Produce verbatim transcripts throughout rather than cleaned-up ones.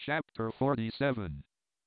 Chapter forty-seven.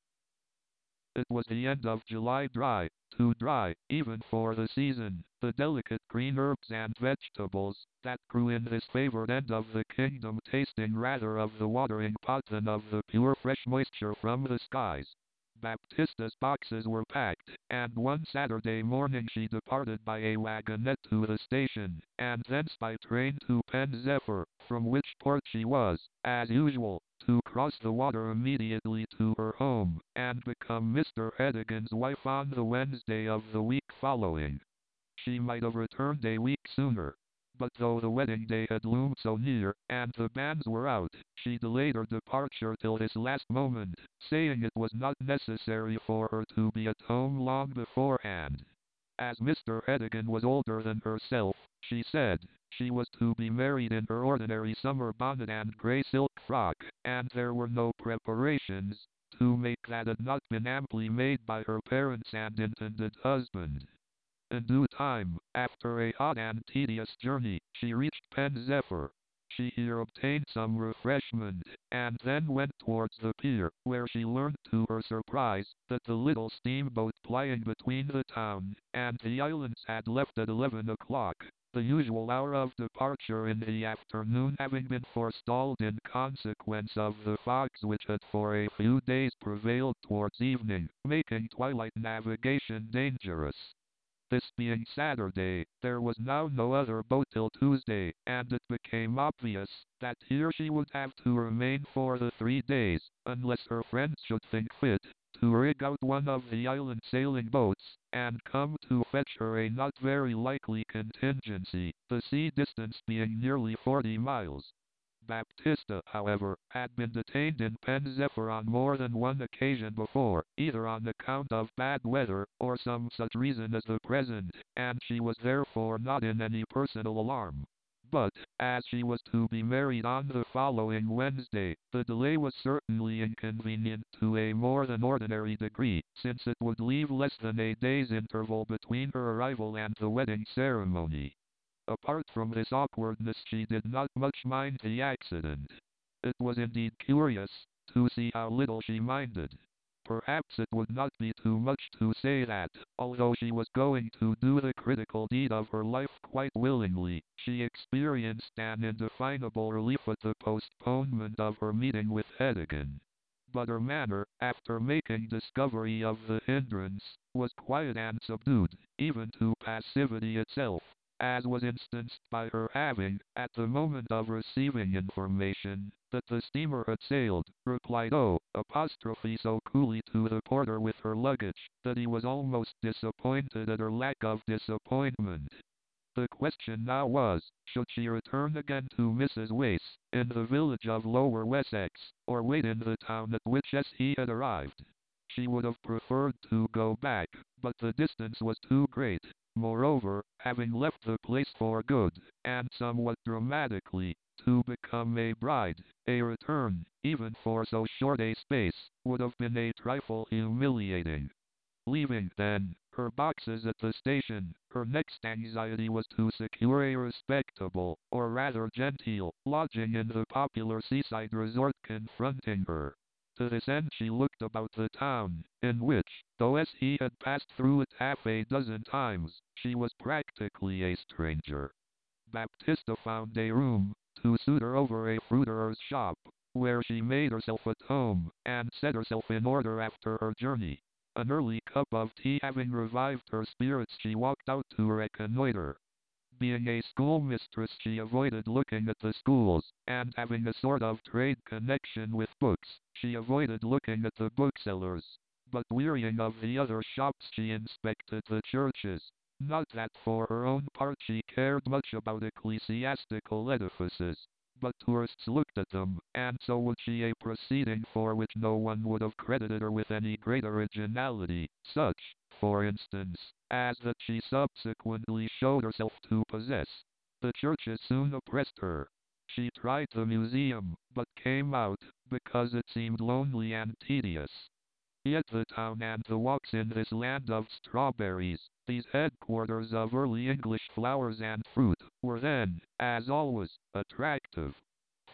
It was the end of July, dry, too dry, even for the season. The delicate green herbs and vegetables that grew in this favored end of the kingdom tasting rather of the watering pot than of the pure fresh moisture from the skies. Baptista's boxes were packed, and one Saturday morning she departed by a wagonette to the station, and thence by train to Pen Zephyr, from which port she was, as usual, to cross the water immediately to her home, and become Mister Hedigan's wife on the Wednesday of the week following. She might have returned a week sooner, but though the wedding day had loomed so near, and the banns were out, she delayed her departure till this last moment, saying it was not necessary for her to be at home long beforehand. As Mister Hedigan was older than herself, she said, she was to be married in her ordinary summer bonnet and grey silk frock, and there were no preparations to make that had not been amply made by her parents and intended husband. In due time, after a hot and tedious journey, she reached Pen Zephyr. She here obtained some refreshment, and then went towards the pier, where she learned to her surprise that the little steamboat plying between the town and the islands had left at eleven o'clock, the usual hour of departure in the afternoon having been forestalled in consequence of the fogs which had for a few days prevailed towards evening, making twilight navigation dangerous. This being Saturday, there was now no other boat till Tuesday, and it became obvious that here she would have to remain for the three days, unless her friends should think fit to rig out one of the island sailing boats, and come to fetch her, a not very likely contingency, the sea distance being nearly forty miles. Baptista, however, had been detained in Pen Zephyr on more than one occasion before, either on account of bad weather, or some such reason as the present, and she was therefore not in any personal alarm. But, as she was to be married on the following Wednesday, the delay was certainly inconvenient to a more than ordinary degree, since it would leave less than a day's interval between her arrival and the wedding ceremony. Apart from this awkwardness, she did not much mind the accident. It was indeed curious to see how little she minded. Perhaps it would not be too much to say that, although she was going to do the critical deed of her life quite willingly, she experienced an indefinable relief at the postponement of her meeting with Hedigan. But her manner, after making discovery of the hindrance, was quiet and subdued, even to passivity itself, as was instanced by her having, at the moment of receiving information that the steamer had sailed, replied "oh" apostrophe so coolly to the porter with her luggage, that he was almost disappointed at her lack of disappointment. The question now was, should she return again to Missus Wace, in the village of Lower Wessex, or wait in the town at which he had arrived? She would have preferred to go back, but the distance was too great. Moreover, having left the place for good, and somewhat dramatically, to become a bride, a return, even for so short a space, would have been a trifle humiliating. Leaving, then, her boxes at the station, her next anxiety was to secure a respectable, or rather genteel, lodging in the popular seaside resort confronting her. To this end she looked about the town, in which, though as he had passed through it half a dozen times, she was practically a stranger. Baptista found a room to suit her over a fruiterer's shop, where she made herself at home, and set herself in order after her journey. An early cup of tea having revived her spirits, she walked out to reconnoiter. Being a schoolmistress, she avoided looking at the schools, and having a sort of trade connection with books, she avoided looking at the booksellers. But wearying of the other shops, she inspected the churches. Not that for her own part she cared much about ecclesiastical edifices, but tourists looked at them, and so would she, a proceeding for which no one would have credited her with any great originality, such, for instance, as that she subsequently showed herself to possess. The churches soon oppressed her. She tried the museum, but came out, because it seemed lonely and tedious. Yet the town and the walks in this land of strawberries, these headquarters of early English flowers and fruit, were then, as always, attractive.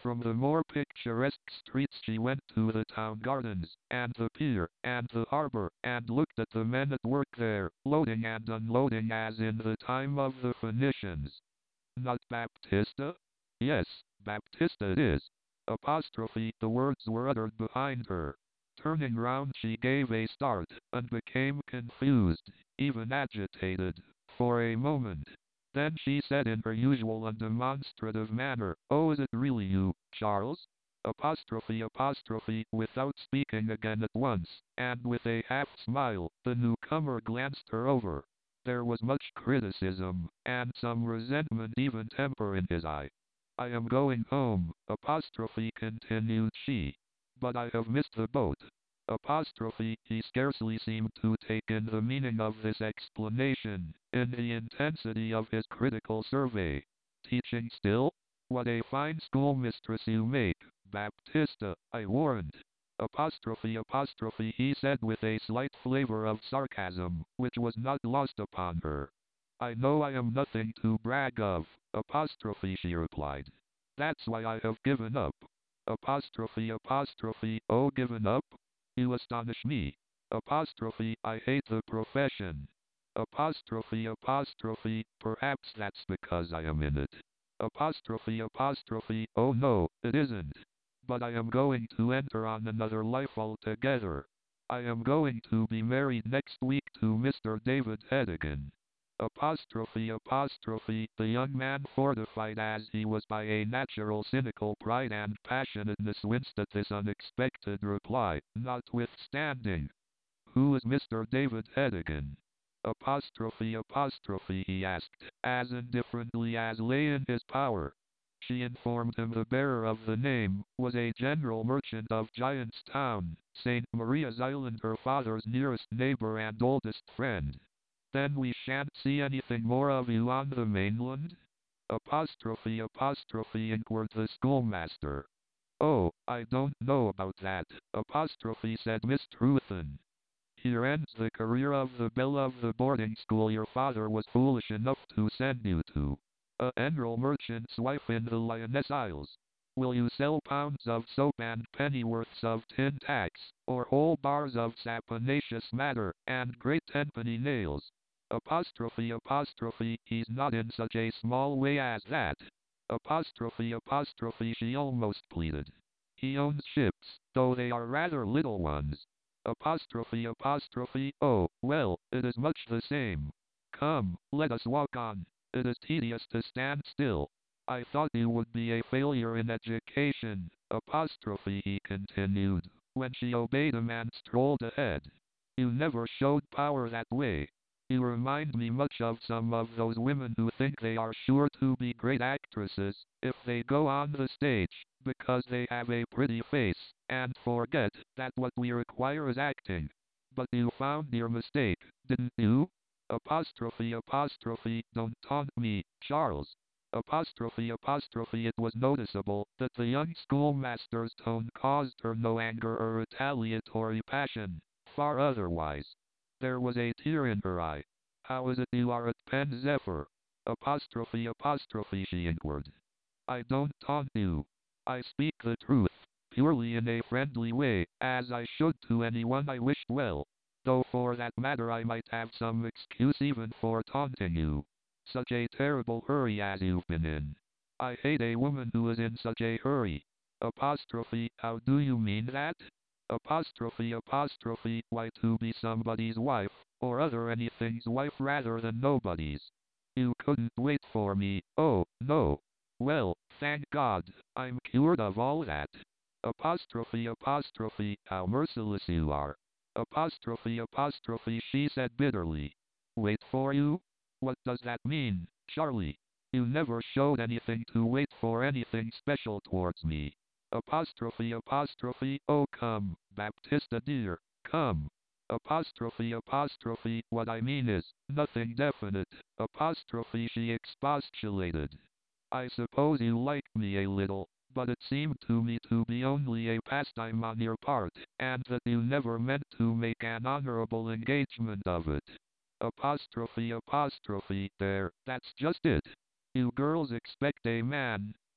from the more picturesque streets she went to the town gardens, and the pier, and the harbor, and looked at the men at work there, loading and unloading as in the time of the Phoenicians. Not Baptista? Yes, Baptista it is. Apostrophe, the words were uttered behind her. Turning round she gave a start, and became confused, even agitated, for a moment. Then she said in her usual undemonstrative manner, "Oh, is it really you, Charles?" Apostrophe apostrophe, without speaking again at once, and with a half smile, the newcomer glanced her over. There was much criticism, and some resentment even temper in his eye. "I am going home," apostrophe continued she. "But I have missed the boat." Apostrophe, he scarcely seemed to take in the meaning of this explanation, in the intensity of his critical survey. "Teaching still? What a fine schoolmistress you make, Baptista, I warrant." Apostrophe apostrophe, he said with a slight flavor of sarcasm, which was not lost upon her. "I know I am nothing to brag of," apostrophe she replied. "That's why I have given up." Apostrophe apostrophe, "Oh, given up? You astonish me." Apostrophe, "I hate the profession." Apostrophe apostrophe, "Perhaps that's because I am in it." Apostrophe apostrophe, "Oh no, it isn't. But I am going to enter on another life altogether. I am going to be married next week to Mister David Heddigan." Apostrophe apostrophe, the young man, fortified as he was by a natural cynical pride and passionateness, winced at this unexpected reply, notwithstanding. "Who is Mister David Heddigan?" Apostrophe apostrophe, he asked, as indifferently as lay in his power. She informed him the bearer of the name was a general merchant of Giant's Town, Saint Maria's Island, her father's nearest neighbor and oldest friend. "Then we shan't see anything more of you on the mainland?" Apostrophe apostrophe, inquired the schoolmaster. "Oh, I don't know about that," apostrophe said Miss Truthen. "Here ends the career of the belle of the boarding school your father was foolish enough to send you to. A emerald merchant's wife in the Lioness Isles. Will you sell pounds of soap and pennyworths of tin tacks, or whole bars of saponaceous matter, and great tenpenny nails?" Apostrophe apostrophe, "He's not in such a small way as that." Apostrophe apostrophe, she almost pleaded. "He owns ships, though they are rather little ones." Apostrophe apostrophe, "Oh, well, it is much the same. Come, let us walk on. It is tedious to stand still. I thought you would be a failure in education," apostrophe he continued, when she obeyed him and strolled ahead. "You never showed power that way. You remind me much of some of those women who think they are sure to be great actresses, if they go on the stage, because they have a pretty face, and forget that what we require is acting. But you found your mistake, didn't you?" Apostrophe apostrophe, "Don't taunt me, Charles." Apostrophe apostrophe, it was noticeable that the young schoolmaster's tone caused her no anger or retaliatory passion, far otherwise. There was a tear in her eye. "How is it you are at Pen Zephyr?" Apostrophe apostrophe, she inquired. "I don't taunt you. I speak the truth, purely in a friendly way, as I should to anyone I wished well. Though for that matter I might have some excuse even for taunting you. Such a terrible hurry as you've been in. I hate a woman who is in such a hurry." Apostrophe, "How do you mean that?" Apostrophe apostrophe, "Why, to be somebody's wife, or other anything's wife rather than nobody's." "You couldn't wait for me." "Oh, no. Well, thank God, I'm cured of all that." Apostrophe apostrophe, "How merciless you are." Apostrophe apostrophe, she said bitterly. "Wait for you? What does that mean, Charlie? You never showed anything to wait for, anything special towards me." Apostrophe apostrophe, "Oh, come, Baptista dear, come." Apostrophe apostrophe, "What I mean is, nothing definite." Apostrophe she expostulated. "I suppose you like me a little, but it seemed to me to be only a pastime on your part, and that you never meant to make an honorable engagement of it." Apostrophe apostrophe, "There, that's just it. You girls expect a man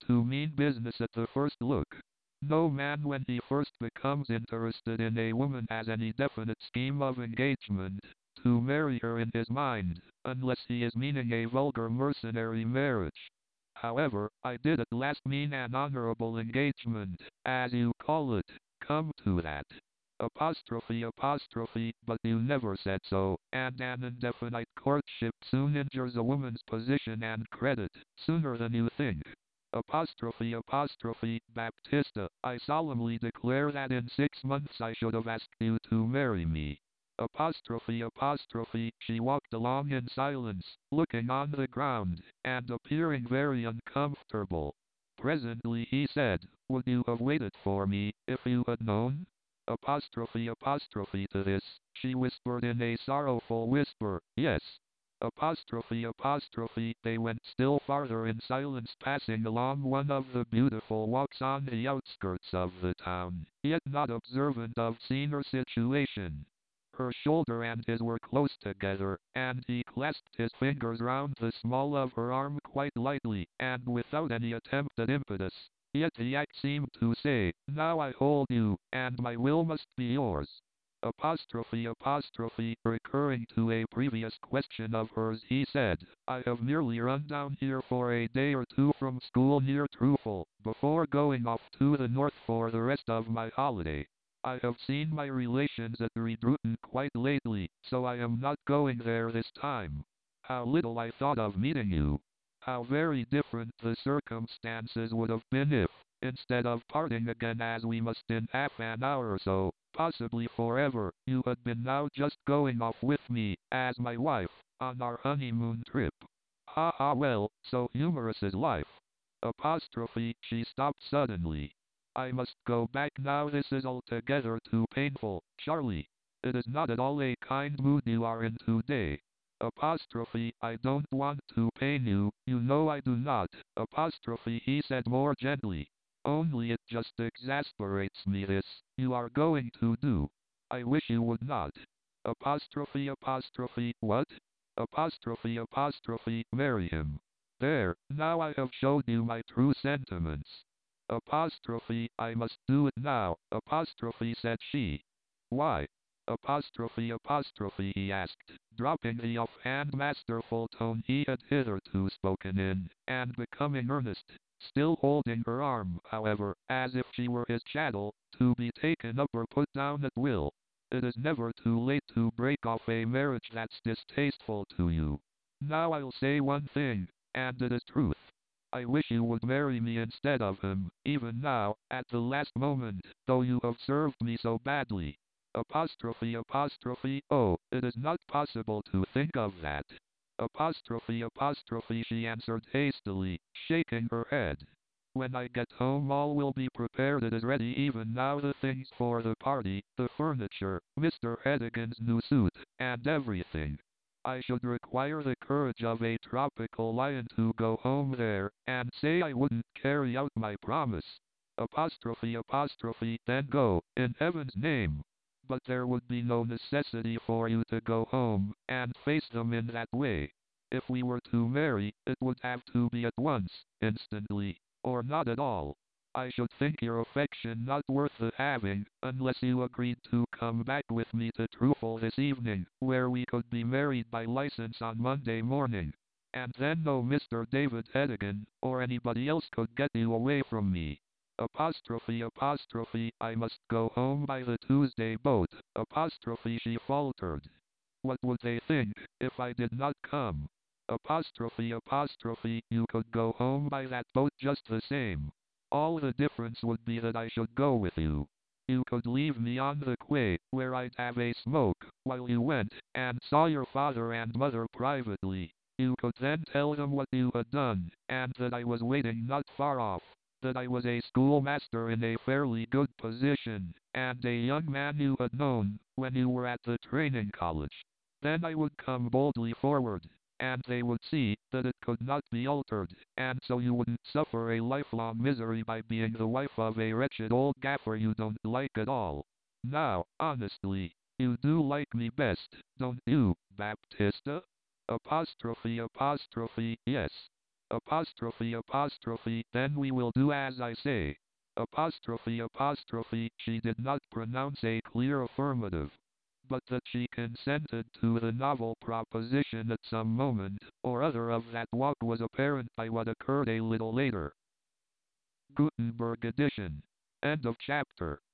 to mean business at the first look. No man when he first becomes interested in a woman has any definite scheme of engagement to marry her in his mind, unless he is meaning a vulgar mercenary marriage. However, I did at last mean an honorable engagement, as you call it. Come to that. Apostrophe apostrophe, but you never said so, and an indefinite courtship soon injures a woman's position and credit, sooner than you think. Apostrophe apostrophe, Baptista, I solemnly declare that in six months I should have asked you to marry me. Apostrophe apostrophe, she walked along in silence, looking on the ground, and appearing very uncomfortable. Presently he said, would you have waited for me, if you had known? Apostrophe apostrophe to this, she whispered in a sorrowful whisper, yes. Apostrophe apostrophe, they went still farther in silence, passing along one of the beautiful walks on the outskirts of the town, yet not observant of scene or situation. Her shoulder and his were close together, and he clasped his fingers round the small of her arm quite lightly, and without any attempt at impetus. Yet the act seemed to say, now I hold you, and my will must be yours. Apostrophe apostrophe, recurring to a previous question of hers, he said, I have merely run down here for a day or two from school near Trufal, before going off to the north for the rest of my holiday. I have seen my relations at Redrutin quite lately, so I am not going there this time. How little I thought of meeting you. How very different the circumstances would have been if, instead of parting again as we must in half an hour or so, possibly forever, you had been now just going off with me, as my wife, on our honeymoon trip. Ha ha, well, so humorous is life. Apostrophe, she stopped suddenly. I must go back now, this is altogether too painful, Charlie. It is not at all a kind mood you are in today. Apostrophe, I don't want to pain you, you know I do not. Apostrophe, he said more gently. Only it just exasperates me this, you are going to do. I wish you would not. Apostrophe apostrophe, what? Apostrophe apostrophe, marry him. There, now I have showed you my true sentiments. Apostrophe, I must do it now, apostrophe, said she. Why? Apostrophe apostrophe, he asked, dropping the offhand masterful tone he had hitherto spoken in, and becoming earnest, still holding her arm, however, as if she were his chattel, to be taken up or put down at will. It is never too late to break off a marriage that's distasteful to you. Now I'll say one thing, and it is truth. I wish you would marry me instead of him, even now, at the last moment, though you have served me so badly. Apostrophe apostrophe, oh, it is not possible to think of that. Apostrophe apostrophe, she answered hastily, shaking her head. When I get home all will be prepared, it is ready even now, the things for the party, the furniture, Mister Heddigan's new suit, and everything. I should require the courage of a tropical lion to go home there, and say I wouldn't carry out my promise. Apostrophe apostrophe, then go, in heaven's name. But there would be no necessity for you to go home, and face them in that way. If we were to marry, it would have to be at once, instantly, or not at all. I should think your affection not worth the having, unless you agreed to come back with me to Trufal this evening, where we could be married by license on Monday morning. And then no Mister David Heddigan, or anybody else could get you away from me. Apostrophe apostrophe, I must go home by the Tuesday boat. Apostrophe, she faltered. What would they think, if I did not come? Apostrophe apostrophe, you could go home by that boat just the same. All the difference would be that I should go with you. You could leave me on the quay, where I'd have a smoke, while you went, and saw your father and mother privately. You could then tell them what you had done, and that I was waiting not far off. That I was a schoolmaster in a fairly good position, and a young man you had known, when you were at the training college. Then I would come boldly forward, and they would see that it could not be altered, and so you wouldn't suffer a lifelong misery by being the wife of a wretched old gaffer you don't like at all. Now, honestly, you do like me best, don't you, Baptista? Apostrophe apostrophe, yes. apostrophe, apostrophe, then we will do as I say. Apostrophe, apostrophe, she did not pronounce a clear affirmative, but that she consented to the novel proposition at some moment or other of that walk was apparent by what occurred a little later. Gutenberg edition. End of chapter.